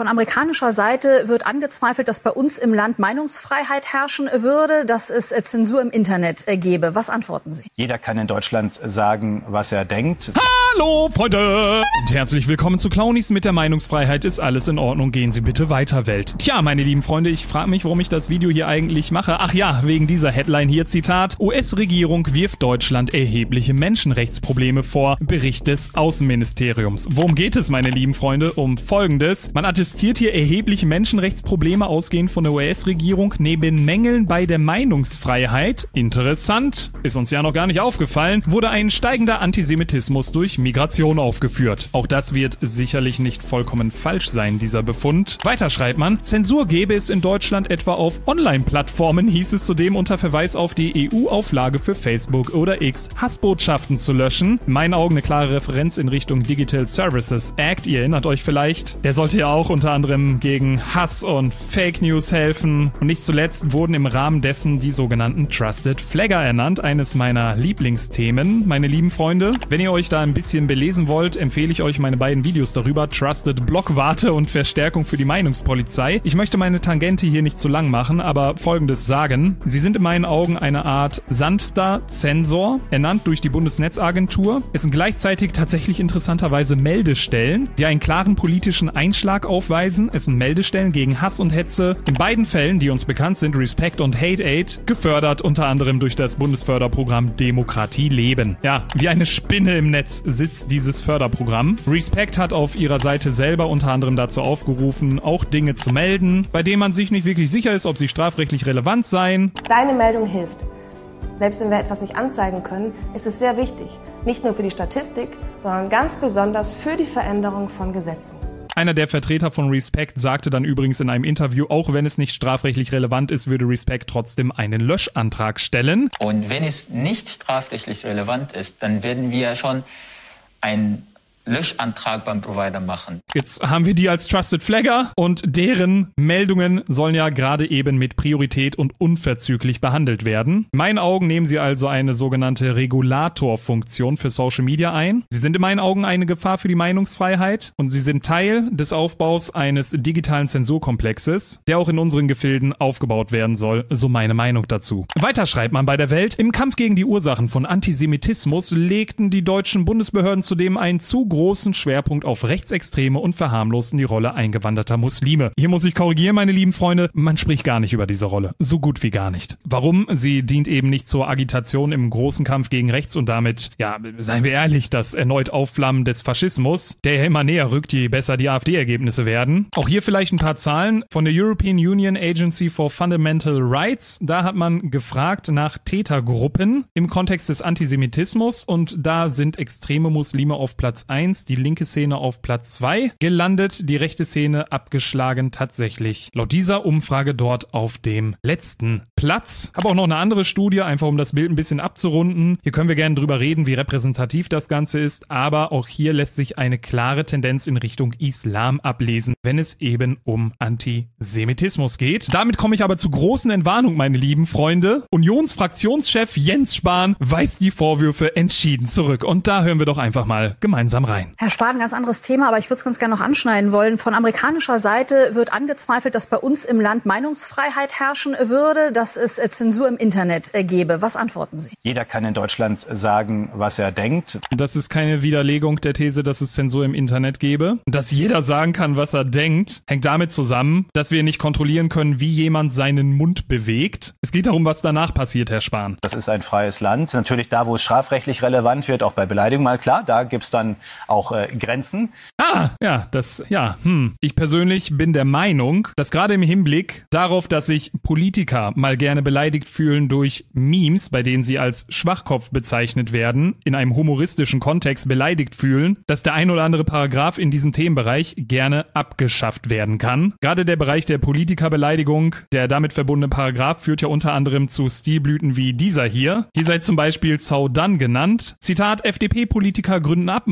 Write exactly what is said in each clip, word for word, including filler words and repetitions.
Von amerikanischer Seite wird angezweifelt, dass bei uns im Land Meinungsfreiheit herrschen würde, dass es Zensur im Internet gäbe. Was antworten Sie? Jeder kann in Deutschland sagen, was er denkt. Hallo Freunde und herzlich willkommen zu Clownies mit der Meinungsfreiheit. Ist alles in Ordnung? Gehen Sie bitte weiter, Welt. Tja, meine lieben Freunde, ich frage mich, warum ich das Video hier eigentlich mache. Ach ja, wegen dieser Headline hier, Zitat: U S-Regierung wirft Deutschland erhebliche Menschenrechtsprobleme vor. Bericht des Außenministeriums. Worum geht es, meine lieben Freunde? Um Folgendes. Man attestiert hier erhebliche Menschenrechtsprobleme ausgehend von der U S-Regierung neben Mängeln bei der Meinungsfreiheit. Interessant, ist uns ja noch gar nicht aufgefallen, wurde ein steigender Antisemitismus durch Migration aufgeführt. Auch das wird sicherlich nicht vollkommen falsch sein, dieser Befund. Weiter schreibt man, Zensur gäbe es in Deutschland etwa auf Online-Plattformen, hieß es zudem unter Verweis auf die E U-Auflage für Facebook oder X, Hassbotschaften zu löschen. In meinen Augen eine klare Referenz in Richtung Digital Services Act, ihr erinnert euch vielleicht. Der sollte ja auch unter anderem gegen Hass und Fake News helfen. Und nicht zuletzt wurden im Rahmen dessen die sogenannten Trusted Flagger ernannt, eines meiner Lieblingsthemen. Meine lieben Freunde, wenn ihr euch da ein bisschen belesen wollt, empfehle ich euch meine beiden Videos darüber, Trusted Blockwarte und Verstärkung für die Meinungspolizei. Ich möchte meine Tangente hier nicht zu lang machen, aber Folgendes sagen. Sie sind in meinen Augen eine Art sanfter Zensor, ernannt durch die Bundesnetzagentur. Es sind gleichzeitig tatsächlich interessanterweise Meldestellen, die einen klaren politischen Einschlag aufweisen. Es sind Meldestellen gegen Hass und Hetze. In beiden Fällen, die uns bekannt sind, Respect und Hate Aid, gefördert unter anderem durch das Bundesförderprogramm Demokratie leben. Ja, wie eine Spinne im Netz sitzt dieses Förderprogramm. Respect hat auf ihrer Seite selber unter anderem dazu aufgerufen, auch Dinge zu melden, bei denen man sich nicht wirklich sicher ist, ob sie strafrechtlich relevant seien. Deine Meldung hilft. Selbst wenn wir etwas nicht anzeigen können, ist es sehr wichtig. Nicht nur für die Statistik, sondern ganz besonders für die Veränderung von Gesetzen. Einer der Vertreter von Respect sagte dann übrigens in einem Interview, auch wenn es nicht strafrechtlich relevant ist, würde Respect trotzdem einen Löschantrag stellen. Und wenn es nicht strafrechtlich relevant ist, dann werden wir schon einen Löschantrag beim Provider machen. Jetzt haben wir die als Trusted Flagger und deren Meldungen sollen ja gerade eben mit Priorität und unverzüglich behandelt werden. In meinen Augen nehmen sie also eine sogenannte Regulatorfunktion für Social Media ein. Sie sind in meinen Augen eine Gefahr für die Meinungsfreiheit und sie sind Teil des Aufbaus eines digitalen Zensurkomplexes, der auch in unseren Gefilden aufgebaut werden soll, so meine Meinung dazu. Weiter schreibt man bei der Welt, im Kampf gegen die Ursachen von Antisemitismus legten die deutschen Bundesbehörden zudem einen zu großen Schwerpunkt auf Rechtsextreme und verharmlosten die Rolle eingewanderter Muslime. Hier muss ich korrigieren, meine lieben Freunde, man spricht gar nicht über diese Rolle. So gut wie gar nicht. Warum? Sie dient eben nicht zur Agitation im großen Kampf gegen rechts und damit, ja, seien wir ehrlich, das erneut Aufflammen des Faschismus, der ja immer näher rückt, je besser die AfD-Ergebnisse werden. Auch hier vielleicht ein paar Zahlen von der European Union Agency for Fundamental Rights. Da hat man gefragt nach Tätergruppen im Kontext des Antisemitismus und da sind extreme Muslime auf Platz eins, die linke Szene auf Platz zwei gelandet, die rechte Szene abgeschlagen tatsächlich. Laut dieser Umfrage dort auf dem letzten Platz. Habe auch noch eine andere Studie, einfach um das Bild ein bisschen abzurunden. Hier können wir gerne drüber reden, wie repräsentativ das Ganze ist, aber auch hier lässt sich eine klare Tendenz in Richtung Islam ablesen, wenn es eben um Antisemitismus geht. Damit komme ich aber zur großen Entwarnung, meine lieben Freunde. Unionsfraktionschef Jens Spahn weist die Vorwürfe entschieden zurück und da hören wir doch einfach mal gemeinsam rein. Herr Spahn, ganz anderes Thema, aber ich würde es ganz gerne noch anschneiden wollen. Von amerikanischer Seite wird angezweifelt, dass bei uns im Land Meinungsfreiheit herrschen würde, dass es Zensur im Internet gäbe. Was antworten Sie? Jeder kann in Deutschland sagen, was er denkt. Das ist keine Widerlegung der These, dass es Zensur im Internet gäbe. Dass jeder sagen kann, was er denkt, hängt damit zusammen, dass wir nicht kontrollieren können, wie jemand seinen Mund bewegt. Es geht darum, was danach passiert, Herr Spahn. Das ist ein freies Land. Natürlich da, wo es strafrechtlich relevant wird, auch bei Beleidigung mal klar, da gibt es dann auch äh, Grenzen. Ah, ja, das, ja, hm. Ich persönlich bin der Meinung, dass gerade im Hinblick darauf, dass sich Politiker mal gerne beleidigt fühlen durch Memes, bei denen sie als Schwachkopf bezeichnet werden, in einem humoristischen Kontext beleidigt fühlen, dass der ein oder andere Paragraph in diesem Themenbereich gerne abgeschafft werden kann. Gerade der Bereich der Politikerbeleidigung, der damit verbundene Paragraph führt ja unter anderem zu Stilblüten wie dieser hier. Hier sei zum Beispiel Saudan genannt. Zitat, F D P-Politiker gründen Abmahnfirma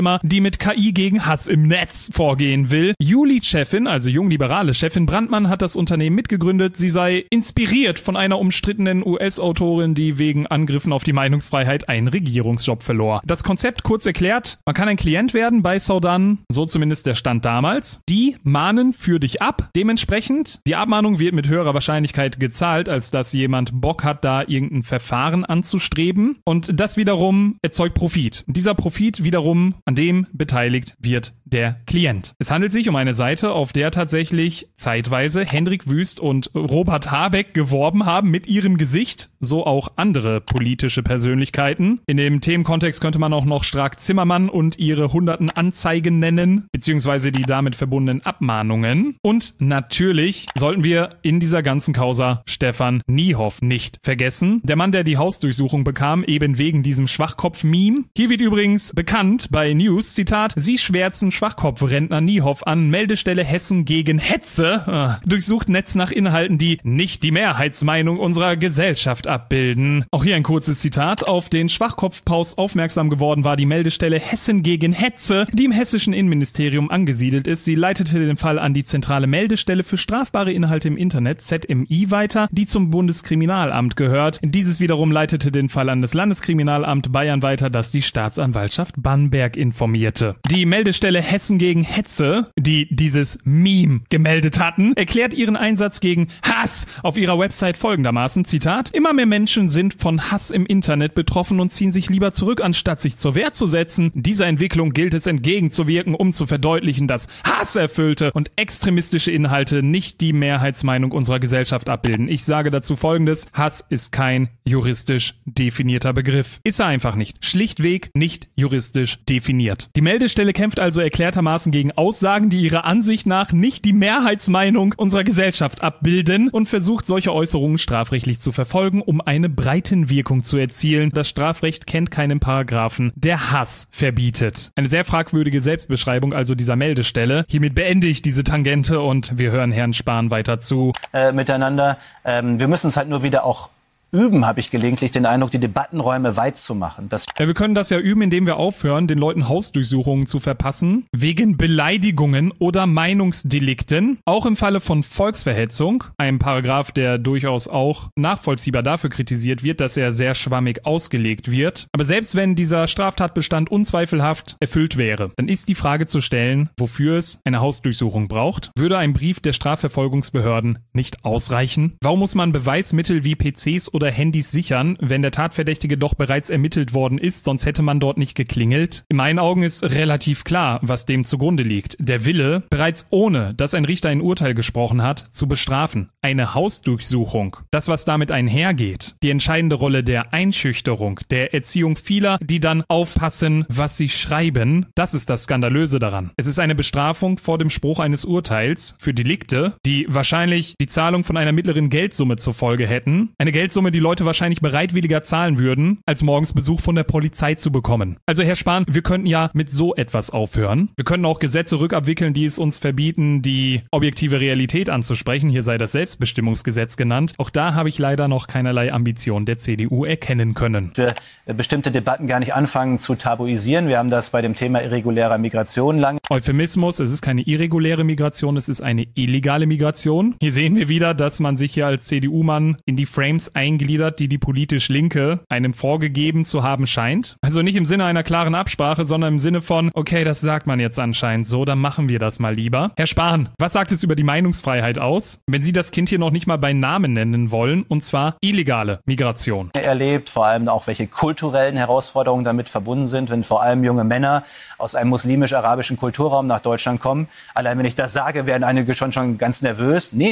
Firma, die mit K I gegen Hass im Netz vorgehen will. Juli-Chefin, also jungliberale Chefin Brandmann, hat das Unternehmen mitgegründet. Sie sei inspiriert von einer umstrittenen U S-Autorin, die wegen Angriffen auf die Meinungsfreiheit einen Regierungsjob verlor. Das Konzept kurz erklärt: Man kann ein Klient werden bei Saudan, so zumindest der Stand damals. Die mahnen für dich ab. Dementsprechend, die Abmahnung wird mit höherer Wahrscheinlichkeit gezahlt, als dass jemand Bock hat, da irgendein Verfahren anzustreben. Und das wiederum erzeugt Profit. Und dieser Profit wiederum, an dem beteiligt wird der Klient. Es handelt sich um eine Seite, auf der tatsächlich zeitweise Hendrik Wüst und Robert Habeck geworben haben mit ihrem Gesicht, so auch andere politische Persönlichkeiten. In dem Themenkontext könnte man auch noch Strack-Zimmermann und ihre hunderten Anzeigen nennen, beziehungsweise die damit verbundenen Abmahnungen. Und natürlich sollten wir in dieser ganzen Causa Stefan Niehoff nicht vergessen. Der Mann, der die Hausdurchsuchung bekam, eben wegen diesem Schwachkopf-Meme. Hier wird übrigens bekannt bei News, Zitat: Sie schwärzen Schwachkopf-Rentner Niehoff an, Meldestelle Hessen gegen Hetze. Ah, durchsucht Netz nach Inhalten, die nicht die Mehrheitsmeinung unserer Gesellschaft abbilden. Auch hier ein kurzes Zitat. Auf den Schwachkopf-Post aufmerksam geworden war die Meldestelle Hessen gegen Hetze, die im hessischen Innenministerium angesiedelt ist. Sie leitete den Fall an die zentrale Meldestelle für strafbare Inhalte im Internet, Z M I, weiter, die zum Bundeskriminalamt gehört. Dieses wiederum leitete den Fall an das Landeskriminalamt Bayern weiter, das die Staatsanwaltschaft Bamberg informierte. Die Meldestelle Hessen gegen Hetze, die dieses Meme gemeldet hatten, erklärt ihren Einsatz gegen Hass auf ihrer Website folgendermaßen, Zitat: Immer mehr Menschen sind von Hass im Internet betroffen und ziehen sich lieber zurück, anstatt sich zur Wehr zu setzen. Dieser Entwicklung gilt es entgegenzuwirken, um zu verdeutlichen, dass hasserfüllte und extremistische Inhalte nicht die Mehrheitsmeinung unserer Gesellschaft abbilden. Ich sage dazu Folgendes: Hass ist kein juristisch definierter Begriff. Ist er einfach nicht. Schlichtweg nicht juristisch definiert. Die Meldestelle kämpft also erklärtermaßen gegen Aussagen, die ihrer Ansicht nach nicht die Mehrheitsmeinung unserer Gesellschaft abbilden, und versucht, solche Äußerungen strafrechtlich zu verfolgen, um eine Breitenwirkung zu erzielen. Das Strafrecht kennt keinen Paragraphen, der Hass verbietet. Eine sehr fragwürdige Selbstbeschreibung also dieser Meldestelle. Hiermit beende ich diese Tangente und wir hören Herrn Spahn weiter zu. Äh, miteinander. Ähm, wir müssen es halt nur wieder auch üben, habe ich gelegentlich den Eindruck, die Debattenräume weit zu machen. Das ja, wir können das ja üben, indem wir aufhören, den Leuten Hausdurchsuchungen zu verpassen, wegen Beleidigungen oder Meinungsdelikten. Auch im Falle von Volksverhetzung, einem Paragraph, der durchaus auch nachvollziehbar dafür kritisiert wird, dass er sehr schwammig ausgelegt wird. Aber selbst wenn dieser Straftatbestand unzweifelhaft erfüllt wäre, dann ist die Frage zu stellen, wofür es eine Hausdurchsuchung braucht. Würde ein Brief der Strafverfolgungsbehörden nicht ausreichen? Warum muss man Beweismittel wie P Cs oder Handys sichern, wenn der Tatverdächtige doch bereits ermittelt worden ist, sonst hätte man dort nicht geklingelt? In meinen Augen ist relativ klar, was dem zugrunde liegt. Der Wille, bereits ohne, dass ein Richter ein Urteil gesprochen hat, zu bestrafen. Eine Hausdurchsuchung. Das, was damit einhergeht. Die entscheidende Rolle der Einschüchterung, der Erziehung vieler, die dann aufpassen, was sie schreiben. Das ist das Skandalöse daran. Es ist eine Bestrafung vor dem Spruch eines Urteils für Delikte, die wahrscheinlich die Zahlung von einer mittleren Geldsumme zur Folge hätten. Eine Geldsumme, die Leute wahrscheinlich bereitwilliger zahlen würden, als morgens Besuch von der Polizei zu bekommen. Also Herr Spahn, wir könnten ja mit so etwas aufhören. Wir könnten auch Gesetze rückabwickeln, die es uns verbieten, die objektive Realität anzusprechen. Hier sei das Selbstbestimmungsgesetz genannt. Auch da habe ich leider noch keinerlei Ambition der C D U erkennen können. Wir bestimmte Debatten gar nicht anfangen zu tabuisieren. Wir haben das bei dem Thema irregulärer Migration lange. Euphemismus, es ist keine irreguläre Migration, es ist eine illegale Migration. Hier sehen wir wieder, dass man sich hier als C D U-Mann in die Frames eingegliedert, die die politisch Linke einem vorgegeben zu haben scheint. Also nicht im Sinne einer klaren Absprache, sondern im Sinne von, okay, das sagt man jetzt anscheinend so, dann machen wir das mal lieber. Herr Spahn, was sagt es über die Meinungsfreiheit aus, wenn Sie das Kind hier noch nicht mal bei Namen nennen wollen, und zwar illegale Migration? Erlebt, vor allem auch welche kulturellen Herausforderungen damit verbunden sind, wenn vor allem junge Männer aus einem muslimisch-arabischen Kulturraum nach Deutschland kommen. Allein wenn ich das sage, werden einige schon schon ganz nervös. Nee.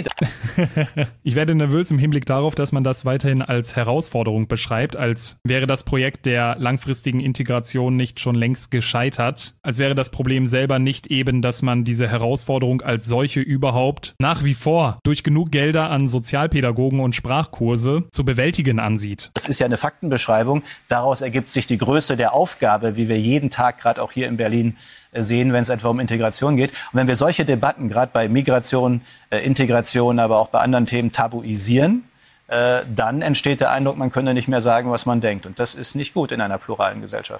Ich werde nervös im Hinblick darauf, dass man das weiterhin als Herausforderung beschreibt, als wäre das Projekt der langfristigen Integration nicht schon längst gescheitert, als wäre das Problem selber nicht eben, dass man diese Herausforderung als solche überhaupt nach wie vor durch genug Gelder an Sozialpädagogen und Sprachkurse zu bewältigen ansieht. Das ist ja eine Faktenbeschreibung. Daraus ergibt sich die Größe der Aufgabe, wie wir jeden Tag gerade auch hier in Berlin sehen, wenn es etwa um Integration geht. Und wenn wir solche Debatten gerade bei Migration, äh, Integration, aber auch bei anderen Themen tabuisieren, äh, dann entsteht der Eindruck, man könne nicht mehr sagen, was man denkt. Und das ist nicht gut in einer pluralen Gesellschaft.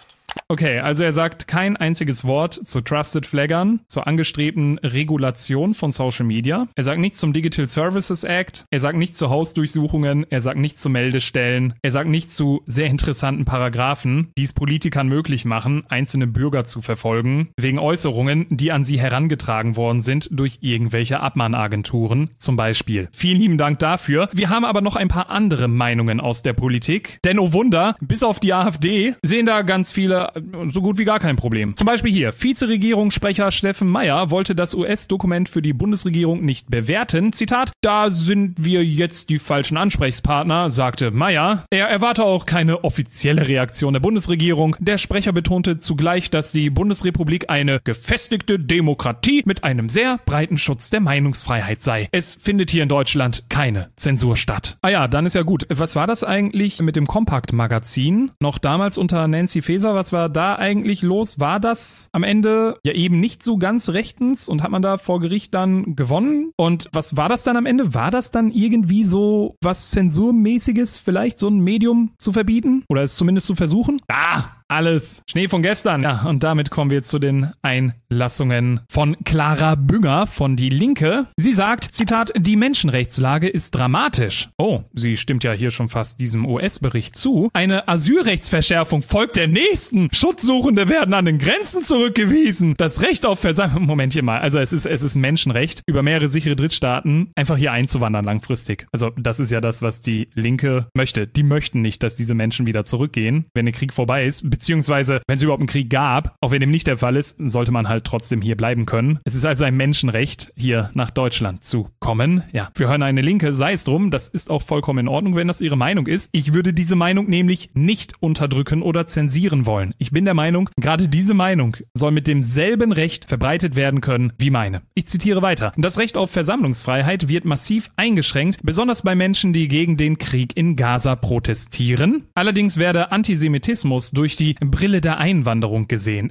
Okay, also er sagt kein einziges Wort zu Trusted Flaggern, zur angestrebten Regulation von Social Media. Er sagt nichts zum Digital Services Act. Er sagt nichts zu Hausdurchsuchungen. Er sagt nichts zu Meldestellen. Er sagt nichts zu sehr interessanten Paragraphen, die es Politikern möglich machen, einzelne Bürger zu verfolgen, wegen Äußerungen, die an sie herangetragen worden sind durch irgendwelche Abmahnagenturen zum Beispiel. Vielen lieben Dank dafür. Wir haben aber noch ein paar andere Meinungen aus der Politik. Denn oh Wunder, bis auf die AfD sehen da ganz viele so gut wie gar kein Problem. Zum Beispiel hier, Vizeregierungssprecher Steffen Meyer wollte das U S-Dokument für die Bundesregierung nicht bewerten. Zitat, da sind wir jetzt die falschen Ansprechpartner, sagte Meyer. Er erwarte auch keine offizielle Reaktion der Bundesregierung. Der Sprecher betonte zugleich, dass die Bundesrepublik eine gefestigte Demokratie mit einem sehr breiten Schutz der Meinungsfreiheit sei. Es findet hier in Deutschland keine Zensur statt. Ah ja, dann ist ja gut. Was war das eigentlich mit dem Kompakt-Magazin? Noch damals unter Nancy Faeser, was war da eigentlich los? War das am Ende ja eben nicht so ganz rechtens und hat man da vor Gericht dann gewonnen? Und was war das dann am Ende? War das dann irgendwie so was Zensurmäßiges, vielleicht so ein Medium zu verbieten? Oder es zumindest zu versuchen? Ah! Alles Schnee von gestern. Ja, und damit kommen wir zu den Einlassungen von Clara Bünger von Die Linke. Sie sagt, Zitat, die Menschenrechtslage ist dramatisch. Oh, sie stimmt ja hier schon fast diesem U S-Bericht zu. Eine Asylrechtsverschärfung folgt der nächsten. Schutzsuchende werden an den Grenzen zurückgewiesen. Das Recht auf Versammlung... Moment hier mal. Also es ist, es ist ein Menschenrecht, über mehrere sichere Drittstaaten einfach hier einzuwandern langfristig. Also das ist ja das, was die Linke möchte. Die möchten nicht, dass diese Menschen wieder zurückgehen, wenn der Krieg vorbei ist. Beziehungsweise, wenn es überhaupt einen Krieg gab, auch wenn dem nicht der Fall ist, sollte man halt trotzdem hier bleiben können. Es ist also ein Menschenrecht, hier nach Deutschland zu kommen. Ja, wir hören eine Linke, sei es drum, das ist auch vollkommen in Ordnung, wenn das ihre Meinung ist. Ich würde diese Meinung nämlich nicht unterdrücken oder zensieren wollen. Ich bin der Meinung, gerade diese Meinung soll mit demselben Recht verbreitet werden können wie meine. Ich zitiere weiter. Das Recht auf Versammlungsfreiheit wird massiv eingeschränkt, besonders bei Menschen, die gegen den Krieg in Gaza protestieren. Allerdings werde Antisemitismus durch die Brille der Einwanderung gesehen.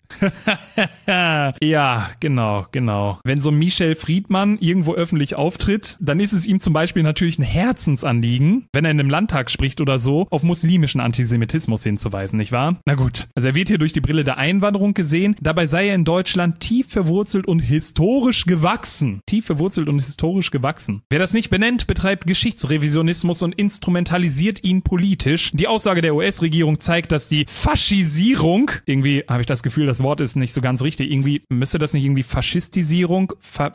Ja, genau, genau. Wenn so Michel Friedmann irgendwo öffentlich auftritt, dann ist es ihm zum Beispiel natürlich ein Herzensanliegen, wenn er in einem Landtag spricht oder so, auf muslimischen Antisemitismus hinzuweisen, nicht wahr? Na gut, also er wird hier durch die Brille der Einwanderung gesehen, dabei sei er in Deutschland tief verwurzelt und historisch gewachsen. Tief verwurzelt und historisch gewachsen. Wer das nicht benennt, betreibt Geschichtsrevisionismus und instrumentalisiert ihn politisch. Die Aussage der U S-Regierung zeigt, dass die Faschisierung, irgendwie habe ich das Gefühl, das Wort ist nicht so ganz richtig, irgendwie müsste das nicht irgendwie Faschistisierung, Fa-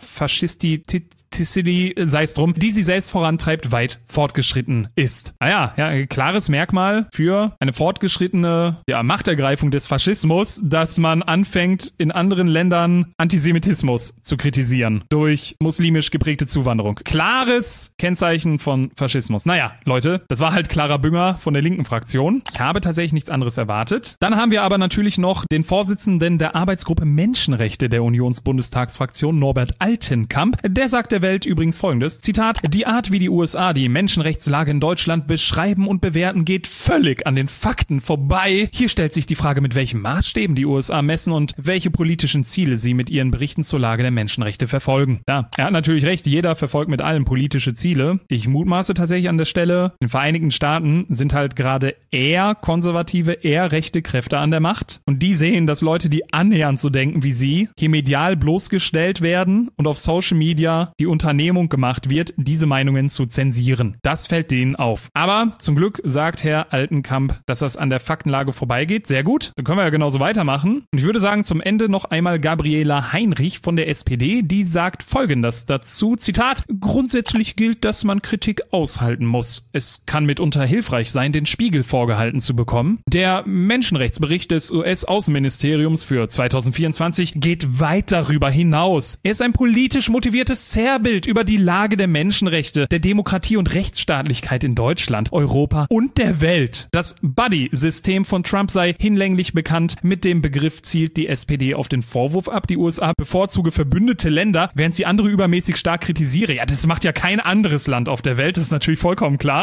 Faschisti-Ticity, sei es drum, die sie selbst vorantreibt, weit fortgeschritten ist. Ah ja, ja, ein klares Merkmal für eine fortgeschrittene ja, Machtergreifung des Faschismus, dass man anfängt, in anderen Ländern Antisemitismus zu kritisieren durch muslimisch geprägte Zuwanderung. Klares Kennzeichen von Faschismus. Naja, Leute, das war halt Clara Bünger von der linken Fraktion. Ich habe tatsächlich nichts anderes erwartet. Dann haben wir aber natürlich noch den Vorsitzenden der Arbeitsgruppe Menschenrechte der Unionsbundestagsfraktion, Norbert Altenkamp. Der sagt der Welt übrigens Folgendes, Zitat, die Art, wie die U S A die Menschenrechtslage in Deutschland beschreiben und bewerten, geht völlig an den Fakten vorbei. Hier stellt sich die Frage, mit welchen Maßstäben die U S A messen und welche politischen Ziele sie mit ihren Berichten zur Lage der Menschenrechte verfolgen. Ja, er hat natürlich recht, jeder verfolgt mit allem politische Ziele. Ich mutmaße tatsächlich an der Stelle, in den Vereinigten Staaten sind halt gerade eher konservative, eher rechte Kräfte an der Macht. Und die sehen, dass Leute, die annähernd so denken wie sie, hier medial bloßgestellt werden und auf Social Media die Unternehmung gemacht wird, diese Meinungen zu zensieren. Das fällt denen auf. Aber zum Glück sagt Herr Altenkamp, dass das an der Faktenlage vorbeigeht. Sehr gut. Dann können wir ja genauso weitermachen. Und ich würde sagen, zum Ende noch einmal Gabriela Heinrich von der S P D. Die sagt Folgendes dazu. Zitat, grundsätzlich gilt, dass man Kritik aushalten muss. Es kann mitunter hilfreich sein, den Spiegel vorgehalten zu bekommen. Der Menschenrechtsbericht des U S-Außenministeriums für zwanzig vierundzwanzig geht weit darüber hinaus. Er ist ein politisch motiviertes Zerrbild über die Lage der Menschenrechte, der Demokratie und Rechtsstaatlichkeit in Deutschland, Europa und der Welt. Das Buddy-System von Trump sei hinlänglich bekannt. Mit dem Begriff zielt die S P D auf den Vorwurf ab, die U S A bevorzuge verbündete Länder, während sie andere übermäßig stark kritisiere. Ja, das macht ja kein anderes Land auf der Welt, das ist natürlich vollkommen klar.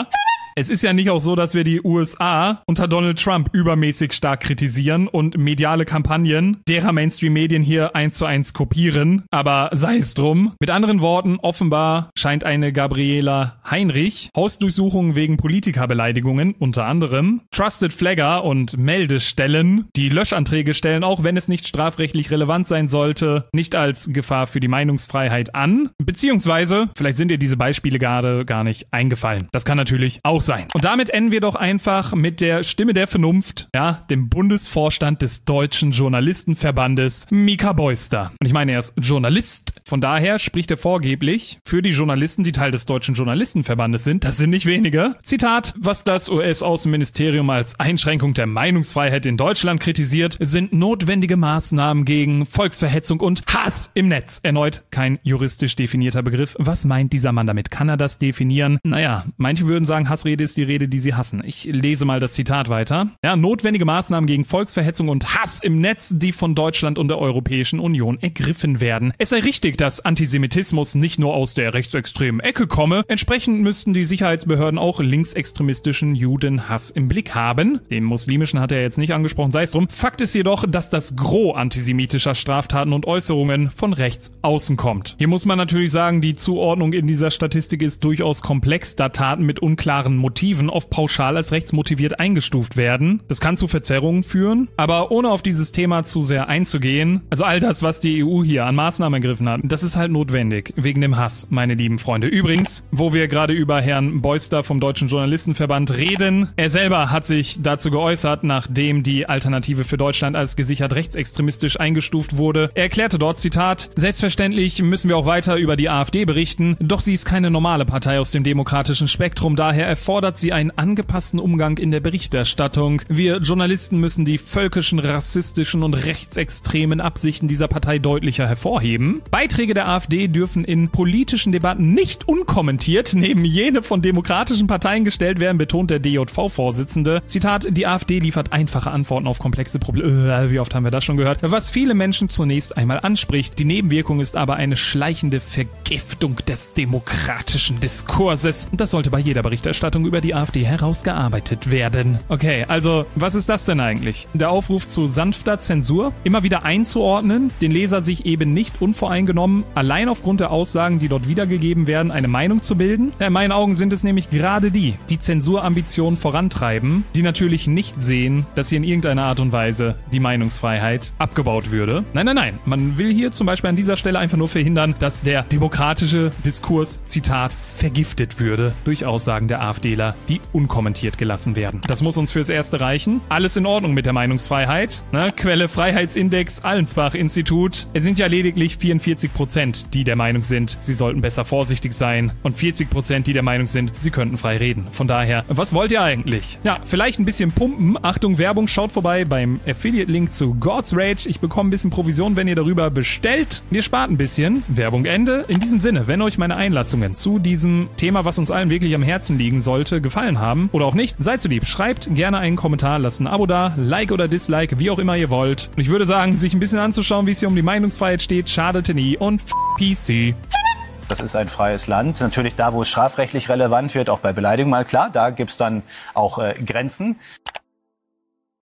Es ist ja nicht auch so, dass wir die U S A unter Donald Trump übermäßig stark kritisieren und mediale Kampagnen derer Mainstream-Medien hier eins zu eins kopieren. Aber sei es drum. Mit anderen Worten, offenbar scheint eine Gabriela Heinrich Hausdurchsuchungen wegen Politikerbeleidigungen, unter anderem Trusted Flagger und Meldestellen, die Löschanträge stellen, auch wenn es nicht strafrechtlich relevant sein sollte, nicht als Gefahr für die Meinungsfreiheit an. Beziehungsweise, vielleicht sind dir diese Beispiele gerade gar nicht eingefallen. Das kann natürlich auch sein. Und damit enden wir doch einfach mit der Stimme der Vernunft, ja, dem Bundesvorstand des Deutschen Journalistenverbandes, Mika Beuster. Und ich meine, er ist Journalist. Von daher spricht er vorgeblich für die Journalisten, die Teil des Deutschen Journalistenverbandes sind. Das sind nicht wenige. Zitat: Was das U S-Außenministerium als Einschränkung der Meinungsfreiheit in Deutschland kritisiert, sind notwendige Maßnahmen gegen Volksverhetzung und Hass im Netz. Erneut kein juristisch definierter Begriff. Was meint dieser Mann damit? Kann er das definieren? Naja, manche würden sagen, Hassrede ist die Rede, die sie hassen. Ich lese mal das Zitat weiter. Ja, notwendige Maßnahmen gegen Volksverhetzung und Hass im Netz, die von Deutschland und der Europäischen Union ergriffen werden. Es sei richtig, dass Antisemitismus nicht nur aus der rechtsextremen Ecke komme. Entsprechend müssten die Sicherheitsbehörden auch linksextremistischen Judenhass im Blick haben. Den muslimischen hat er jetzt nicht angesprochen, sei es drum. Fakt ist jedoch, dass das Gros antisemitischer Straftaten und Äußerungen von rechts außen kommt. Hier muss man natürlich sagen, die Zuordnung in dieser Statistik ist durchaus komplex, da Taten mit unklaren Motiven oft pauschal als rechtsmotiviert eingestuft werden. Das kann zu Verzerrungen führen, aber ohne auf dieses Thema zu sehr einzugehen, also all das, was die E U hier an Maßnahmen ergriffen hat, das ist halt notwendig, wegen dem Hass, meine lieben Freunde. Übrigens, wo wir gerade über Herrn Beuster vom Deutschen Journalistenverband reden, er selber hat sich dazu geäußert, nachdem die Alternative für Deutschland als gesichert rechtsextremistisch eingestuft wurde. Er erklärte dort, Zitat: Selbstverständlich müssen wir auch weiter über die AfD berichten, doch sie ist keine normale Partei aus dem demokratischen Spektrum, daher erfordert sie einen angepassten Umgang in der Berichterstattung. Wir Journalisten müssen die völkischen, rassistischen und rechtsextremen Absichten dieser Partei deutlicher hervorheben. Beiträge der AfD dürfen in politischen Debatten nicht unkommentiert neben jene von demokratischen Parteien gestellt werden, betont der D J V-Vorsitzende. Zitat: Die AfD liefert einfache Antworten auf komplexe Probleme. Wie oft haben wir das schon gehört? Was viele Menschen zunächst einmal anspricht. Die Nebenwirkung ist aber eine schleichende Vergiftung des demokratischen Diskurses. Und das sollte bei jeder Berichterstattung über die AfD herausgearbeitet werden. Okay, also was ist das denn eigentlich? Der Aufruf zu sanfter Zensur, immer wieder einzuordnen, den Leser sich eben nicht unvoreingenommen, allein aufgrund der Aussagen, die dort wiedergegeben werden, eine Meinung zu bilden? Ja, in meinen Augen sind es nämlich gerade die, die Zensurambitionen vorantreiben, die natürlich nicht sehen, dass hier in irgendeiner Art und Weise die Meinungsfreiheit abgebaut würde. Nein, nein, nein. Man will hier zum Beispiel an dieser Stelle einfach nur verhindern, dass der demokratische Diskurs, Zitat, vergiftet würde durch Aussagen der AfDler, die unkommentiert gelassen werden. Das muss uns fürs Erste reichen. Alles in Ordnung mit der Meinungsfreiheit. Ne? Quelle Freiheitsindex, Allensbach-Institut. Es sind ja lediglich vierundvierzig Prozent, die der Meinung sind, sie sollten besser vorsichtig sein, und vierzig Prozent, die der Meinung sind, sie könnten frei reden. Von daher, was wollt ihr eigentlich? Ja, vielleicht ein bisschen pumpen. Achtung, Werbung, schaut vorbei beim Affiliate-Link zu God's Rage. Ich bekomme ein bisschen Provision, wenn ihr darüber bestellt. Ihr spart ein bisschen. Werbung Ende. In diesem Sinne, wenn euch meine Einlassungen zu diesem Thema, was uns allen wirklich am Herzen liegen sollte, gefallen haben oder auch nicht, seid so lieb. Schreibt gerne einen Kommentar, lasst ein Abo da, Like oder Dislike, wie auch immer ihr wollt. Und ich würde sagen, sich ein bisschen anzuschauen, wie es hier um die Meinungsfreiheit steht, schadete nie, und f*** P C. Das ist ein freies Land. Natürlich da, wo es strafrechtlich relevant wird, auch bei Beleidigung mal klar, da gibt es dann auch äh, Grenzen.